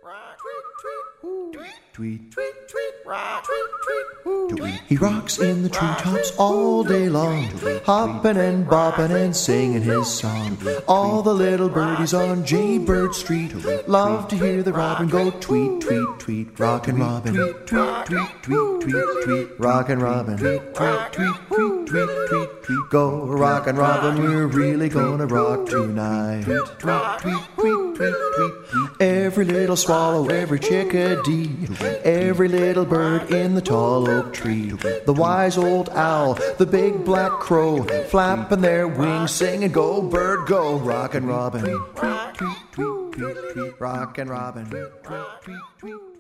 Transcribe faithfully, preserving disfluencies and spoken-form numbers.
Tweet, tweet, tweet, rock, tweet, tweet, tweet. He rocks in the treetops all day long, hopping and bopping and singing his song. All the little birdies on Jaybird Street love to hear the robin go tweet, tweet, tweet. Rockin' Robin, tweet, tweet, tweet, tweet, tweet, tweet. Rockin' Robin, tweet, tweet, tweet, tweet, tweet, tweet, tweet. Go rockin' Robin, we're really gonna rock tonight. Tweet, tweet, tweet, tweet, tweet, tweet. Every little swallow, every chickadee, every little bird in the tall oak tree, the wise old owl, the big black crow, flapping their wings, singing, go bird, go, rockin' Robin, tweet, tweet, tweet, tweet, tweet, rockin' Robin, tweet, tweet, tweet.